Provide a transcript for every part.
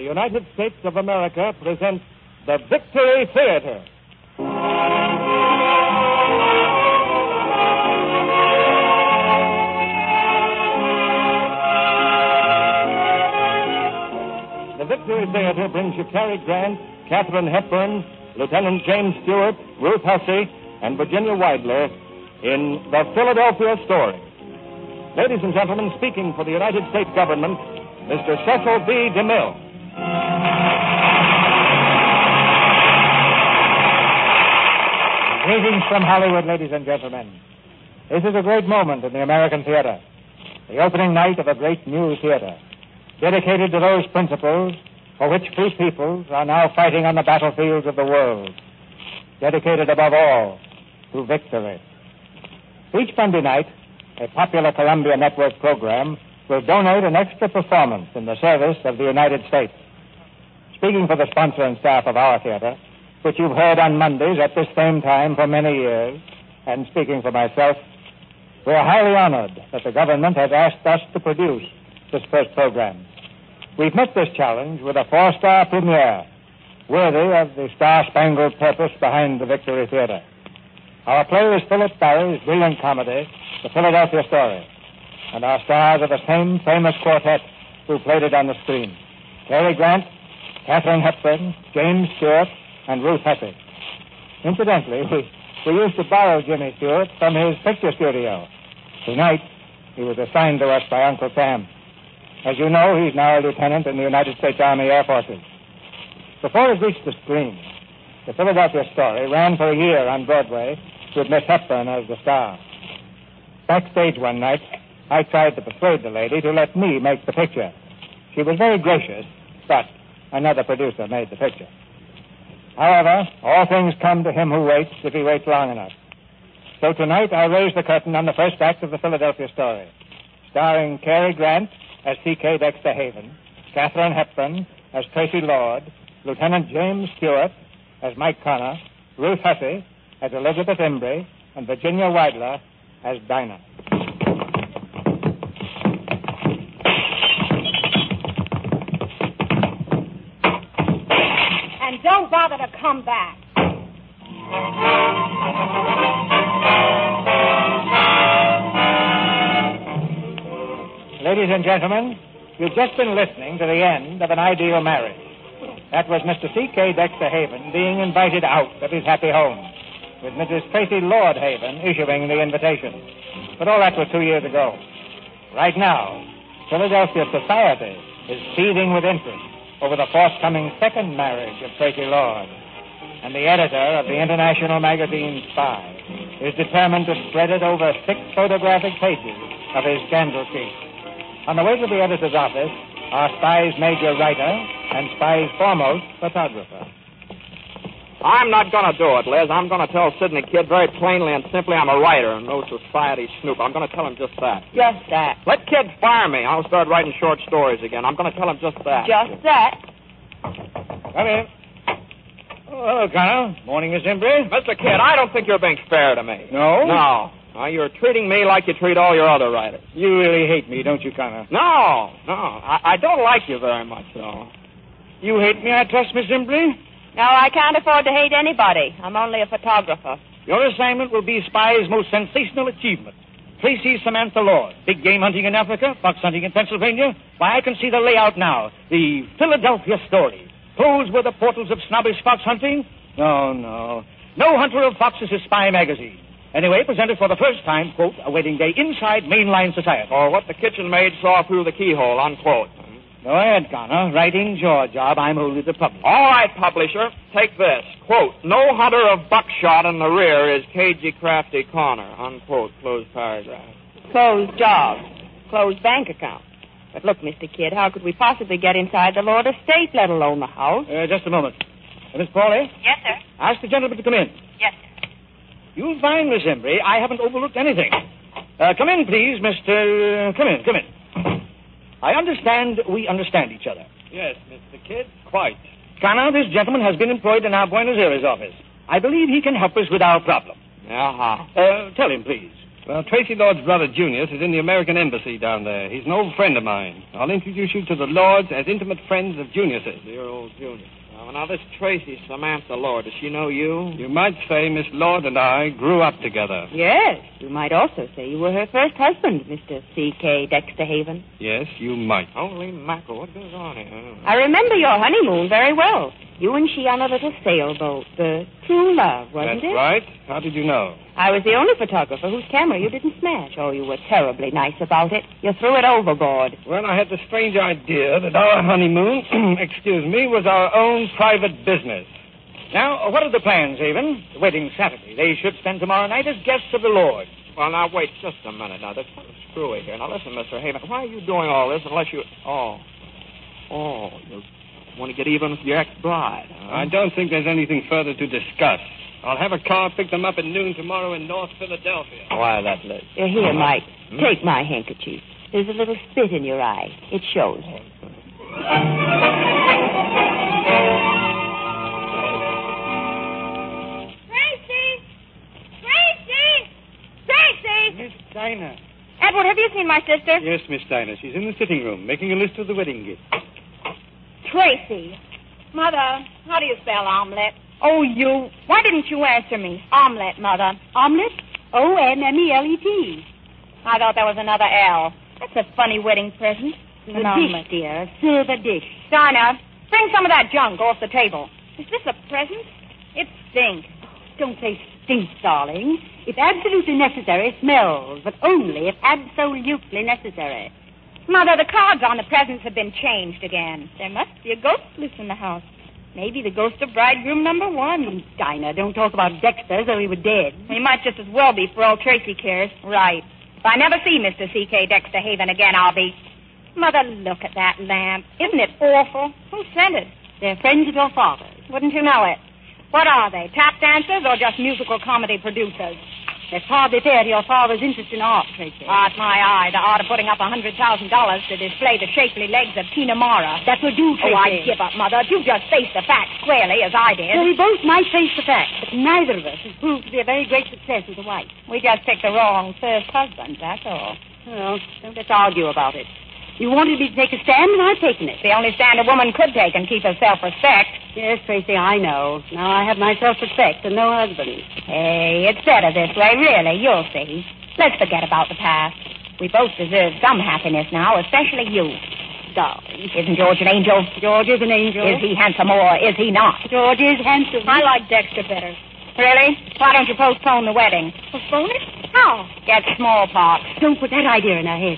United States of America presents the Victory Theater. The Victory Theater brings you Cary Grant, Katharine Hepburn, Lieutenant James Stewart, Ruth Hussey, and Virginia Weidler in The Philadelphia Story. Ladies and gentlemen, speaking for the United States government, Mr. Cecil B. DeMille. Greetings from Hollywood, ladies and gentlemen. This is a great moment in the American theater. The opening night of a great new theater, dedicated to those principles for which free peoples are now fighting on the battlefields of the world. Dedicated above all to victory. Each Monday night, a popular Columbia Network program will donate an extra performance in the service of the United States. Speaking for the sponsor and staff of our theater, which you've heard on Mondays at this same time for many years, and speaking for myself, we are highly honored that the government has asked us to produce this first program. We've met this challenge with a 4-star premiere, worthy of the star-spangled purpose behind the Victory Theater. Our play is Philip Barry's brilliant comedy, The Philadelphia Story, and our stars are the same famous quartet who played it on the screen: Cary Grant, Katharine Hepburn, James Stewart, and Ruth Hussey. Incidentally, we used to borrow Jimmy Stewart from his picture studio. Tonight, he was assigned to us by Uncle Sam. As you know, he's now a lieutenant in the United States Army Air Forces. Before it reached the screen, The Philadelphia Story ran for a year on Broadway with Miss Hepburn as the star. Backstage one night, I tried to persuade the lady to let me make the picture. She was very gracious, but another producer made the picture. However, all things come to him who waits if he waits long enough. So tonight I raised the curtain on the first act of The Philadelphia Story, starring Cary Grant as C.K. Dexter Haven, Katharine Hepburn as Tracy Lord, Lieutenant James Stewart as Mike Connor, Ruth Hussey as Elizabeth Embry, and Virginia Weidler as Dinah. And don't bother to come back. Ladies and gentlemen, you've just been listening to the end of An Ideal Marriage. That was Mr. C.K. Dexter Haven being invited out of his happy home, with Mrs. Tracy Lord Haven issuing the invitation. But all that was 2 years ago. Right now, Philadelphia society is seething with interest over the forthcoming second marriage of Tracy Lord. And the editor of the international magazine Spy is determined to spread it over 6 photographic pages of his scandal sheet. On the way to the editor's office are Spy's major writer and Spy's foremost photographer. I'm not going to do it, Liz. I'm going to tell Sidney Kid very plainly and simply I'm a writer and no society snoop. I'm going to tell him just that. Just that. Let Kid fire me. I'll start writing short stories again. I'm going to tell him just that. Just that. Come in. Oh, hello, Connor. Morning, Miss Embry. Mr. Kid, I don't think you're being fair to me. No? No. You're treating me like you treat all your other writers. You really hate me, don't you, Connor? No. I don't like you very much, though. You hate me, I trust, Miss Embry? No, I can't afford to hate anybody. I'm only a photographer. Your assignment will be Spy's most sensational achievement. Tracy Samantha Lord. Big game hunting in Africa, fox hunting in Pennsylvania. Why, I can see the layout now. The Philadelphia Story. Closed were the portals of snobbish fox hunting? No. No hunter of foxes is Spy magazine. Anyway, presented for the first time, quote, a wedding day inside mainline society. Or what the kitchen maid saw through the keyhole, unquote. Go ahead, Connor. Writing's your job. I'm only the publisher. All right, publisher. Take this. Quote, no hunter of buckshot in the rear is cagey, crafty Connor. Unquote. Closed paragraph. Closed job. Closed bank account. But look, Mr. Kidd, how could we possibly get inside the Lord estate, let alone the house? Just a moment. Miss Pauly? Yes, sir. Ask the gentleman to come in. Yes, sir. You'll find, Miss Embry, I haven't overlooked anything. Come in, please, Mr. Come in. I understand we understand each other. Yes, Mr. Kidd, quite. Connor, this gentleman has been employed in our Buenos Aires office. I believe he can help us with our problem. Uh-huh. Tell him, please. Well, Tracy Lord's brother, Junius, is in the American Embassy down there. He's an old friend of mine. I'll introduce you to the Lords as intimate friends of Junius's. Dear old Junius. Now, this Tracy Samantha Lord, does she know you? You might say Miss Lord and I grew up together. Yes. You might also say you were her first husband, Mr. C.K. Dexter Haven. Yes, you might. Holy mackerel, what goes on here? I remember your honeymoon very well. You and she on a little sailboat. The True Love, wasn't That's it? right. How did you know? I was the only photographer whose camera you didn't smash. Oh, you were terribly nice about it. You threw it overboard. Well, I had the strange idea that our honeymoon, was our own private business. Now, what are the plans, Haven? The wedding's Saturday. They should spend tomorrow night as guests of the Lord. Well, now, wait just a minute. Now, there's something screwy here. Now, listen, Mr. Haven, why are you doing all this unless you... Oh, you want to get even with your ex-bride, huh? I don't think there's anything further to discuss. I'll have a car pick them up at noon tomorrow in North Philadelphia. Why, that list? Here, Mike. Take my handkerchief. There's a little spit in your eye. It shows. Tracy! Miss Dinah. Edward, have you seen my sister? Yes, Miss Dinah. She's in the sitting room, making a list of the wedding gifts. Tracy. Mother, how do you spell omelet? Oh, you. Why didn't you answer me? Omelet, Mother. Omelet? O-M-M-E-L-E-T. I thought that was another L. That's a funny wedding present. An An omelet. dish, dear. A silver dish. Dinah, bring some of that junk off the table. Is this a present? It stinks. Don't say stink, darling. If absolutely necessary, smells, but only if absolutely necessary. Mother, the cards on the presents have been changed again. There must be a ghost loose in the house. Maybe the ghost of bridegroom number 1. Dinah, don't talk about Dexter as though he were dead. He might just as well be for all Tracy cares. Right. If I never see Mr. C.K. Dexter Haven again, I'll be... Mother, look at that lamp. Isn't it awful? Who sent it? They're friends of your father's. Wouldn't you know it? What are they, tap dancers or just musical comedy producers? That's hardly fair to your father's interest in art, Tracy. Art my eye, the art of putting up $100,000 to display the shapely legs of Tina Mara. That will do, Tracy. Oh, I give up, Mother. If you just face the facts squarely, as I did. Well, we both might face the fact, but neither of us has proved to be a very great success as a wife. We just picked the wrong first husband, that's all. Well, don't let's argue about it. You wanted me to take a stand, and I've taken it. It's the only stand a woman could take and keep her self-respect. Yes, Tracy, I know. Now I have my self-respect and no husband. Hey, it's better this way, really. You'll see. Let's forget about the past. We both deserve some happiness now, especially you. Darling. Isn't George an angel? George is an angel. Is he handsome or is he not? George is handsome. I like Dexter better. Really? Why don't you postpone the wedding? Postpone it? How? Get smallpox. Don't put that idea in our heads.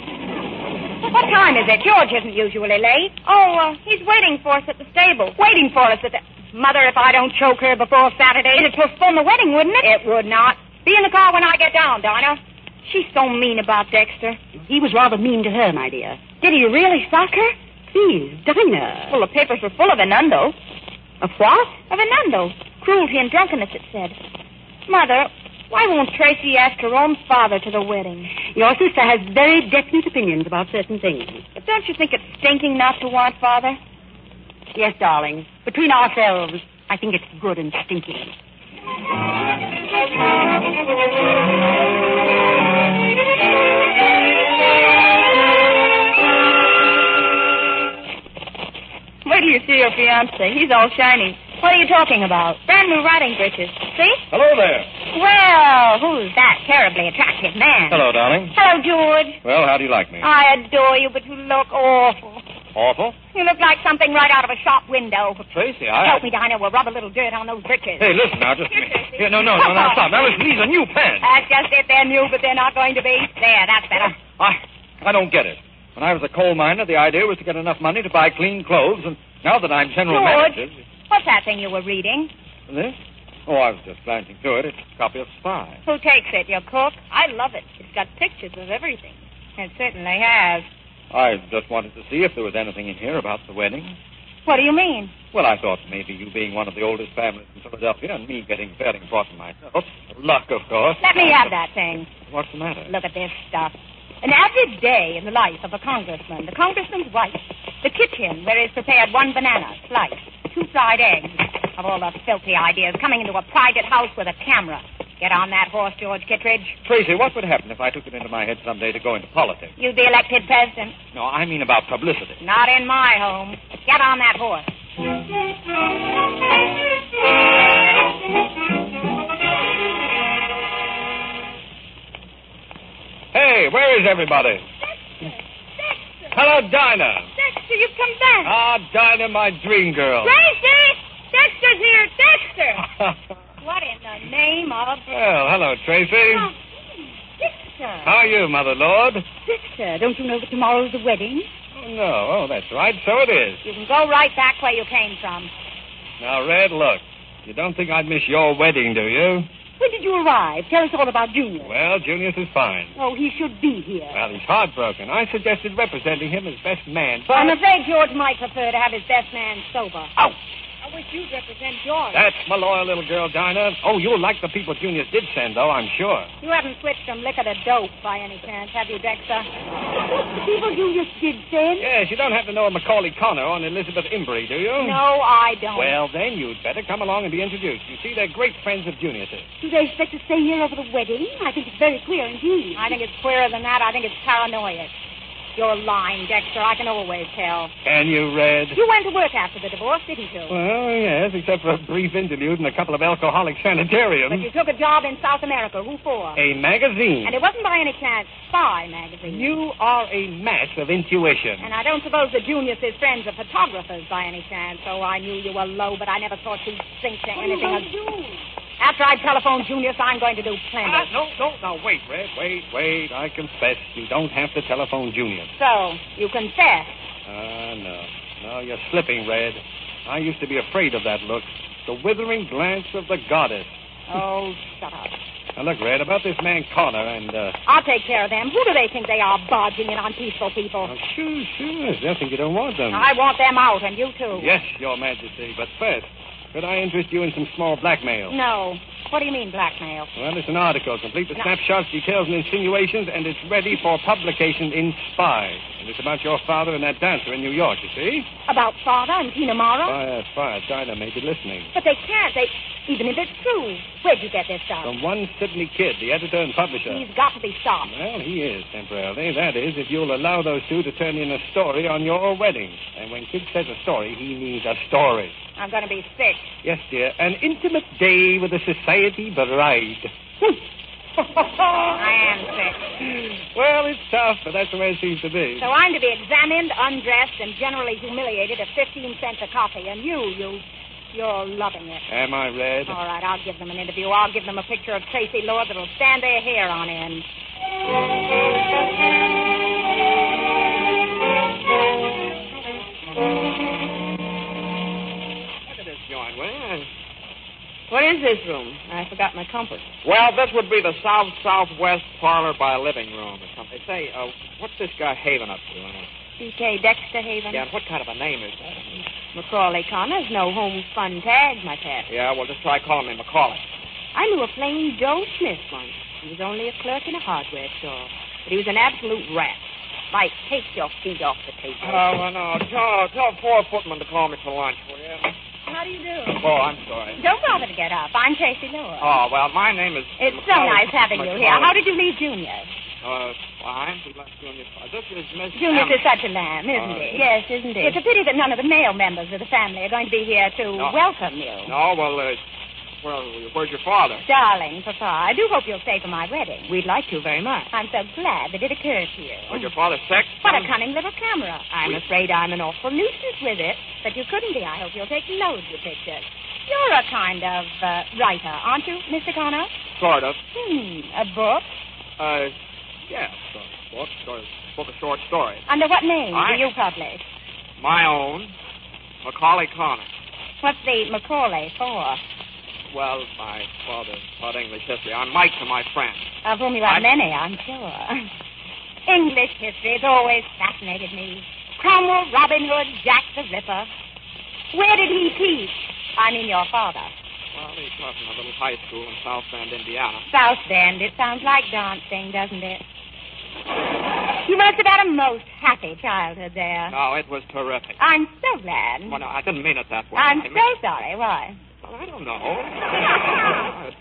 What time is it? George isn't usually late. Oh, he's waiting for us at the stable. Waiting for us at the... Mother, if I don't choke her before Saturday, it'd postpone the wedding, wouldn't it? It would not. Be in the car when I get down, Dinah. She's so mean about Dexter. He was rather mean to her, my dear. Did he really sock her? Please, Dinah. Well, the papers were full of innuendo. Of what? Of innuendo. Cruelty and drunkenness, it said. Mother, why won't Tracy ask her own father to the wedding? Your sister has very definite opinions about certain things. But don't you think it's stinking not to want father? Yes, darling. Between ourselves, I think it's good and stinking. Wait till you see your fiancé. He's all shiny. What are you talking about? Brand new riding breeches. See? Hello there. Well, who's that terribly attractive man? Hello, darling. Hello, George. Well, how do you like me? I adore you, but you look awful. Awful? You look like something right out of a shop window. Tracy, Help me, Dinah. We'll rub a little dirt on those breeches. Hey, listen now, just... Here, Tracy. Here, no, stop. Now, listen, these are new pants. That's just it. They're new, but they're not going to be. There, that's better. I don't get it. When I was a coal miner, the idea was to get enough money to buy clean clothes, and now that I'm general George, manager... what's that thing you were reading? This? Oh, I was just glancing through it. It's a copy of Spy. Who takes it? Your cook? I love it. It's got pictures of everything. It certainly has. I just wanted to see if there was anything in here about the wedding. What do you mean? Well, I thought maybe you being one of the oldest families in Philadelphia and me getting fairly important myself. Luck, of course. Let me have that thing. What's the matter? Look at this stuff. An average day in the life of a congressman. The congressman's wife. The kitchen where he's prepared 1 banana, sliced, 2 fried eggs. Of all the filthy ideas, coming into a private house with a camera. Get on that horse, George Kittredge. Tracy, what would happen if I took it into my head someday to go into politics? You'd be elected president. No, I mean about publicity. Not in my home. Get on that horse. Hey, where is everybody? Dexter! Hello, Dinah. Dexter, you've come back. Ah, Dinah, my dream girl. Tracy! Dexter's here! Dexter! What in the name of... Well, hello, Tracy. Oh, Dexter. How are you, Mother Lord? Dexter, don't you know that tomorrow's the wedding? Oh, no. Oh, that's right. So it is. You can go right back where you came from. Now, Red, look. You don't think I'd miss your wedding, do you? When did you arrive? Tell us all about Junior. Well, Junius is fine. Oh, he should be here. Well, he's heartbroken. I suggested representing him as best man, but... I'm afraid George might prefer to have his best man sober. Ouch! I wish you'd represent George. That's my loyal little girl, Dinah. Oh, you'll like the people Junius did send, though, I'm sure. You haven't switched from liquor to dope by any chance, have you, Dexter? The people Junius did send? Yes, you don't have to know a Macaulay Connor or an Elizabeth Imbrie, do you? No, I don't. Well, then you'd better come along and be introduced. You see, they're great friends of Junius's. Do they expect to stay here over the wedding? I think it's very queer indeed. I think it's queerer than that. I think it's paranoid. You're lying, Dexter. I can always tell. Can you, Red? You went to work after the divorce, didn't you? Well, yes, except for a brief interlude in a couple of alcoholic sanitariums. But you took a job in South America. Who for? A magazine. And it wasn't by any chance Spy magazine. You are a match of intuition. And I don't suppose the Junius' friends are photographers by any chance. So I knew you were low, but I never thought you'd think to anything of... After I telephone Junius, I'm going to do plenty. No, wait, Red, wait. I confess you don't have to telephone Junius. So, you confess? No, you're slipping, Red. I used to be afraid of that look. The withering glance of the goddess. Oh, shut up. Now, look, Red, about this man Connor and, I'll take care of them. Who do they think they are, barging in on peaceful people? Oh, sure. There's nothing you don't want them. I want them out, and you too. Yes, Your Majesty, but first... could I interest you in some small blackmail? No. What do you mean, blackmail? Well, it's an article, complete with snapshots, details, and insinuations, and it's ready for publication in Spy. And it's about your father and that dancer in New York, you see? About Father and Tina Mara? Spy. Dinah may be listening. But they can't. Even if it's true. Where'd you get this stuff? From one Sidney Kidd, the editor and publisher. He's got to be stopped. Well, he is, temporarily. That is, if you'll allow those two to turn in a story on your wedding. And when Kidd says a story, he means a story. I'm going to be sick. Yes, dear. An intimate day with a society bride. I am sick. Well, it's tough, but that's the way it seems to be. So I'm to be examined, undressed, and generally humiliated at 15 cents a copy. And you're loving it. Am I, Red? All right, I'll give them an interview. I'll give them a picture of Tracy Lord that'll stand their hair on end. Look at this joint, will you? What is this room? I forgot my compass. Well, this would be the south-southwest parlor by living room or something. Say, what's this guy Haven up to? C.K. Dexter Haven. Yeah, and what kind of a name is that? Macaulay Connor's no home fun tag, my pet. Yeah, well, just try calling me Macaulay. I knew a plain Joe Smith once. He was only a clerk in a hardware store. But he was an absolute rat. Like, take your feet off the table. Oh, well, no. Tell poor footman to call me for lunch, will you? How do you do? Oh, I'm sorry. Don't bother to get up. I'm Tracy Lord. Oh, well, my name is... It's so nice having you here. How did you leave Junior? Fine. He left Junior. This is Miss... Junior is such a lamb, isn't he? Yes, isn't he? It's a pity that none of the male members of the family are going to be here to welcome you. No, well, where's your father? Darling, Papa, I do hope you'll stay for my wedding. We'd like to very much. I'm so glad that it occurred to you. Was your father sick? What a cunning little camera. I'm afraid I'm an awful nuisance with it. But you couldn't be. I hope you'll take loads of pictures. You're a kind of writer, aren't you, Mr. Connor? Sort of. A book? Yes, a book of short stories. Under what name do you publish? My own, Macaulay Connor. What's the Macaulay for? Well, my father taught English history. I'm Mike to my friend. Of whom you have many, I'm sure. English history has always fascinated me. Cromwell, Robin Hood, Jack the Ripper. Where did he teach? I mean your father. Well, he taught in a little high school in South Bend, Indiana. South Bend. It sounds like dancing, doesn't it? You must have had a most happy childhood there. No, it was terrific. I'm so glad. Well, no, I didn't mean it that way. I'm so sorry. Why? Well, I don't know.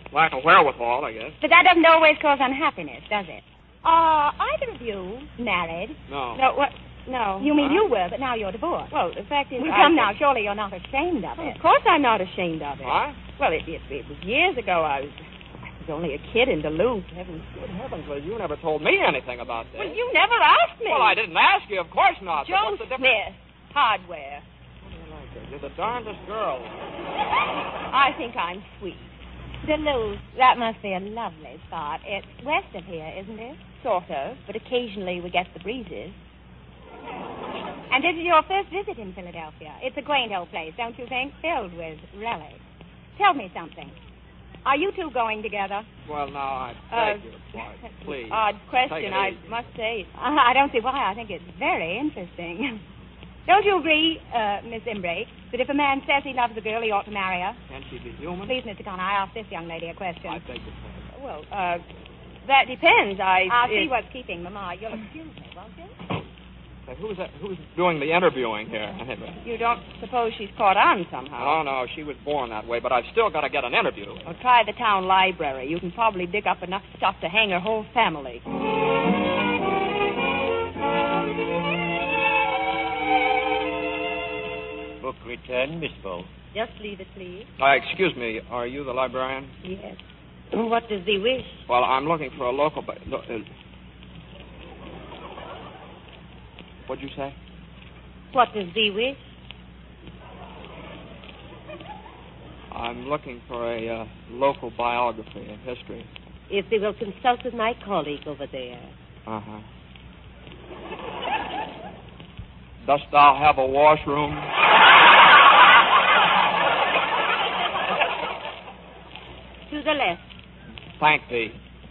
Lack of wherewithal, I guess. But that doesn't always cause unhappiness, does it? Are either of you married? No. No, what? No. You mean you were, but now you're divorced. Well, the fact is... Well, come now, surely you're not ashamed of Well, it. of course I'm not ashamed of it. What? Well, it was years ago. I was only a kid in Duluth. Good heavens, well, you never told me anything about this. Well, you never asked me. Well, I didn't ask you, of course not. but Joe what's the difference? Smith, hardware. You're the darndest girl. I think I'm sweet. Duluth, that must be a lovely spot. It's west of here, isn't it? Sort of, but occasionally we get the breezes. And this is your first visit in Philadelphia. It's a quaint old place, don't you think? Filled with relics. Tell me something. Are you two going together? Well, now, I beg your pardon. Please. Odd question, Take it I easy. must say. I don't see why. I think it's very interesting. Don't you agree, Miss Imbrake, that if a man says he loves a girl, he ought to marry her? Can she be human? Please, Mr. Connor, I asked this young lady a question. I beg your pardon. Well, that depends. I'll see what's keeping Mama. You'll excuse me, won't you? Say, who's doing the interviewing here? You don't suppose she's caught on somehow? Oh, no, she was born that way, but I've still got to get an interview. Well, try the town library. You can probably dig up enough stuff to hang her whole family. Book return, Miss Bolt. Just leave it, please. Excuse me, are you the librarian? Yes. What does thee wish? Well, I'm looking for a local... what'd you say? What does thee wish? I'm looking for a local biography, a history. If they will consult with my colleague over there. Uh-huh. Dost thou have a washroom? To the left. Thank thee.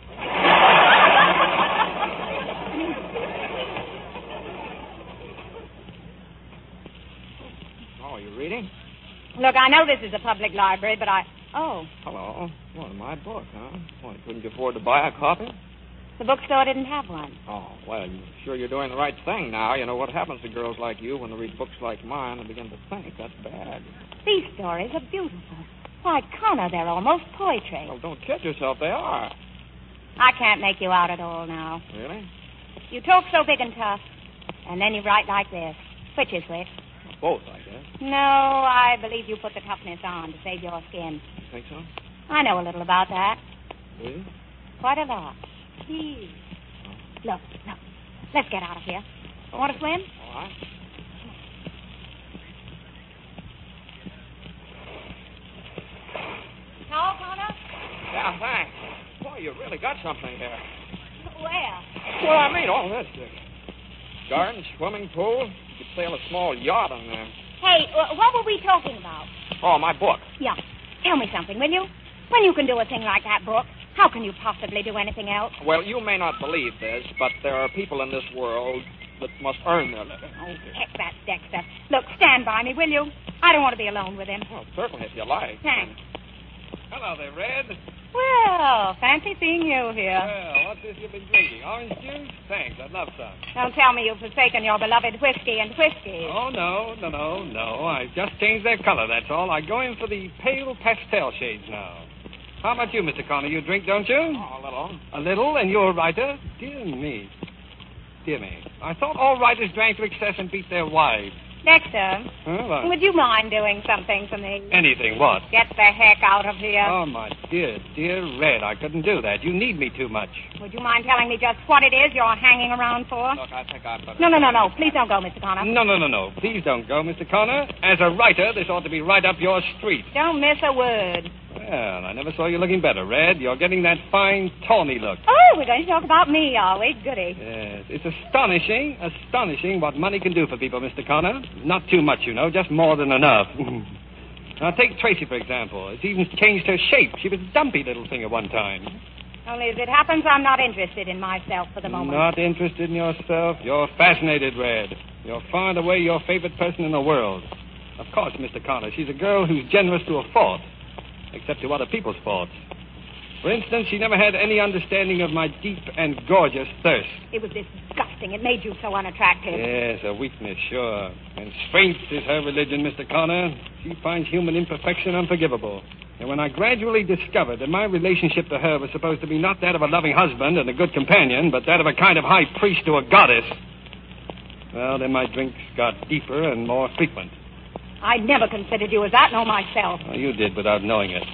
Oh, you reading? Look, I know this is a public library, but Oh, Hello. Well, my book, huh? Well, couldn't you afford to buy a copy? the bookstore didn't have one. Oh, well, sure you're doing the right thing now. You know what happens to girls like you when they read books like mine and begin to think. That's bad. These stories are beautiful. Why, Connor, they're almost poetry. Well, don't kid yourself. They are. I can't make you out at all now. Really? You talk so big and tough, and then you write like this. Which is which? Both, I guess. No, I believe you put the toughness on to save your skin. You think so? I know a little about that. Do you? Quite a lot. Please. Look. Let's get out of here. Want to swim? All right. No, Connor? Yeah, thanks. Boy, you really got something here. Where? Well, I mean, all this. Garden, swimming pool. You could sail a small yacht on there. Hey, what were we talking about? Oh, my book. Yeah. Tell me something, will you? When you can do a thing like that, Brooke, how can you possibly do anything else? Well, you may not believe this, but there are people in this world that must earn their living. Oh, heck that Dexter. Look, stand by me, will you? I don't want to be alone with him. Well, certainly, if you like. Thanks. Hello there, Red. Well, fancy seeing you here. Well, what's this you've been drinking? Orange juice? Thanks, I'd love some. Don't tell me you've forsaken your beloved whiskey and whiskey. Oh, no. I just changed their color, that's all. I go in for the pale pastel shades now. How about you, Mr. Connor? You drink, don't you? Oh, a little. A little, and you're a writer? Dear me. I thought all writers drank to excess and beat their wives. Dexter, Huh? What? would you mind doing something for me? Anything, what? Get the heck out of here. Oh, my dear Red, I couldn't do that. You need me too much. Would you mind telling me just what it is you're hanging around for? Look, I think I'd better... No. Please don't go, Mr. Connor. No. Please don't go, Mr. Connor. As a writer, this ought to be right up your street. Don't miss a word. Well, I never saw you looking better, Red. You're getting that fine, tawny look. Oh, we're going to talk about me, are we? Goody. Yes, it's astonishing what money can do for people, Mr. Connor. Not too much, you know, just more than enough. Now, take Tracy, for example. It's even changed her shape. She was a dumpy little thing at one time. Only as it happens, I'm not interested in myself for the moment. Not interested in yourself? You're fascinated, Red. You're far and away your favorite person in the world. Of course, Mr. Connor, she's a girl who's generous to a fault, except to other people's faults. For instance, she never had any understanding of my deep and gorgeous thirst. It was disgusting. It made you so unattractive. Yes, a weakness, sure. And strength is her religion, Mr. Connor. She finds human imperfection unforgivable. And when I gradually discovered that my relationship to her was supposed to be not that of a loving husband and a good companion, but that of a kind of high priest to a goddess, well, then my drinks got deeper and more frequent. I never considered you as that, nor myself. Well, you did without knowing it.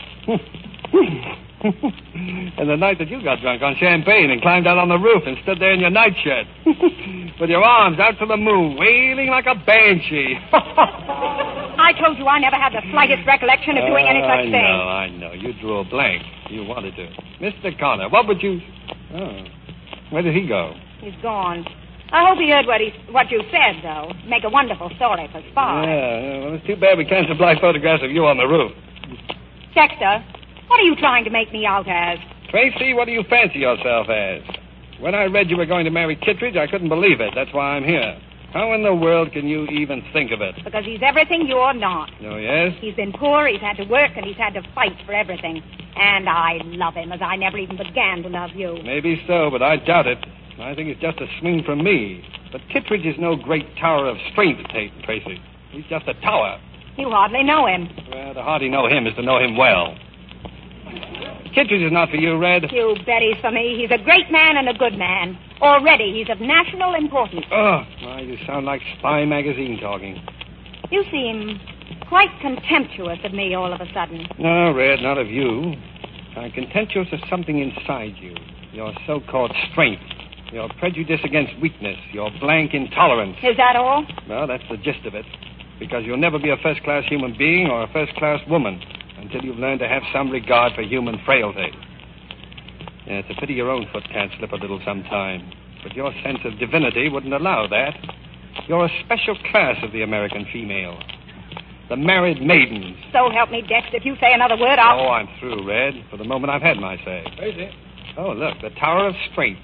And the night that you got drunk on champagne and climbed out on the roof and stood there in your nightshirt with your arms out to the moon, wailing like a banshee. I told you I never had the slightest recollection of doing any such thing. I know. You drew a blank. You wanted to. Mr. Connor, what would you... Oh, where did he go? He's gone. I hope he heard what you said, though. Make a wonderful story for Spy. Yeah, well, it's too bad we can't supply photographs of you on the roof. Dexter, what are you trying to make me out as? Tracy, what do you fancy yourself as? When I read you were going to marry Kittredge, I couldn't believe it. That's why I'm here. How in the world can you even think of it? Because he's everything you're not. Oh, yes? He's been poor, he's had to work, and he's had to fight for everything. And I love him as I never even began to love you. Maybe so, but I doubt it. I think it's just a swing from me. But Kittredge is no great tower of strength, Tracy. He's just a tower. You hardly know him. Well, to hardly know him is to know him well. Kittredge is not for you, Red. You bet he's for me. He's a great man and a good man. Already, he's of national importance. Oh, why, you sound like Spy magazine talking. You seem quite contemptuous of me all of a sudden. No, Red, not of you. I'm contemptuous of something inside you. Your so-called strength. Your prejudice against weakness. Your blank intolerance. Is that all? Well, that's the gist of it. Because you'll never be a first-class human being or a first-class woman until you've learned to have some regard for human frailty. Yeah, it's a pity your own foot can't slip a little sometime. But your sense of divinity wouldn't allow that. You're a special class of the American female. The married maidens. So help me, Dexter. If you say another word, I'll... Oh, I'm through, Red. For the moment, I've had my say. Crazy. Oh, look, the Tower of Strength.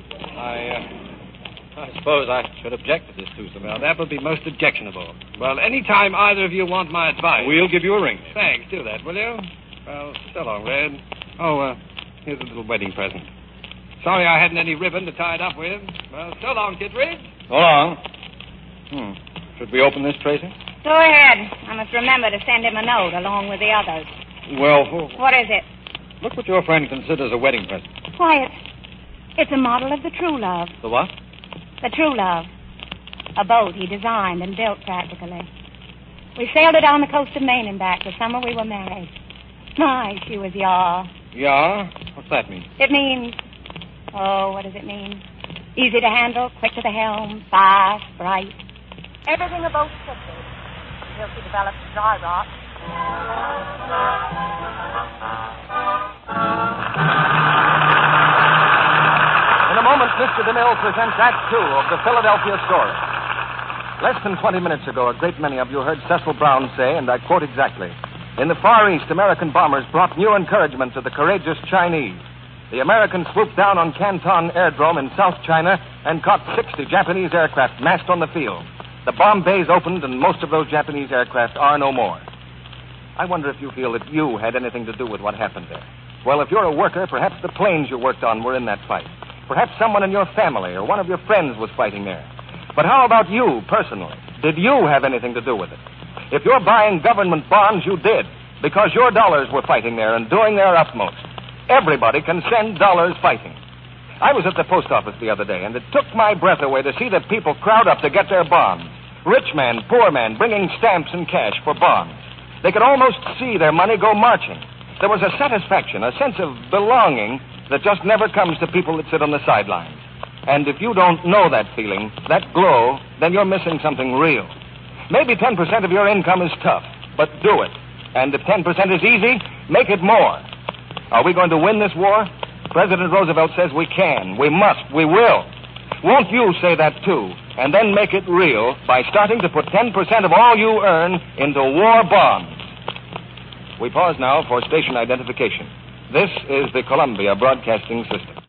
I suppose I should object to this, Susan. Well, that would be most objectionable. Well, any time either of you want my advice... We'll give you a ring. Thanks, do that, will you? Well, so long, Red. Oh, here's a little wedding present. Sorry I hadn't any ribbon to tie it up with. Well, so long, Kittredge. So long. Should we open this, Tracy? Go ahead. I must remember to send him a note along with the others. Well, What is it? look what your friend considers a wedding present. Why, it's a model of the True Love. The what? The True Love. A boat he designed and built practically. We sailed it down the coast of Maine and back the summer we were married. My, she was yaw. Yeah? What's that mean? It means... Oh, what does it mean? Easy to handle, quick to the helm, fast, bright. Everything a boat should be. Until she develops dry rot. In a moment, Mr. DeMille presents Act Two of the Philadelphia Story. Less than 20 minutes ago, a great many of you heard Cecil Brown say, and I quote exactly, "In the Far East, American bombers brought new encouragement to the courageous Chinese. The Americans swooped down on Canton Airdrome in South China and caught 60 Japanese aircraft massed on the field. The bomb bays opened, and most of those Japanese aircraft are no more." I wonder if you feel that you had anything to do with what happened there. Well, if you're a worker, perhaps the planes you worked on were in that fight. Perhaps someone in your family or one of your friends was fighting there. But how about you, personally? Did you have anything to do with it? If you're buying government bonds, you did, because your dollars were fighting there and doing their utmost. Everybody can send dollars fighting. I was at the post office the other day, and it took my breath away to see the people crowd up to get their bonds. Rich man, poor man, bringing stamps and cash for bonds. They could almost see their money go marching. There was a satisfaction, a sense of belonging that just never comes to people that sit on the sidelines. And if you don't know that feeling, that glow, then you're missing something real. Maybe 10% of your income is tough, but do it. And if 10% is easy, make it more. Are we going to win this war? President Roosevelt says we can, we must, we will. Won't you say that too, and then make it real by starting to put 10% of all you earn into war bonds? We pause now for station identification. This is the Columbia Broadcasting System.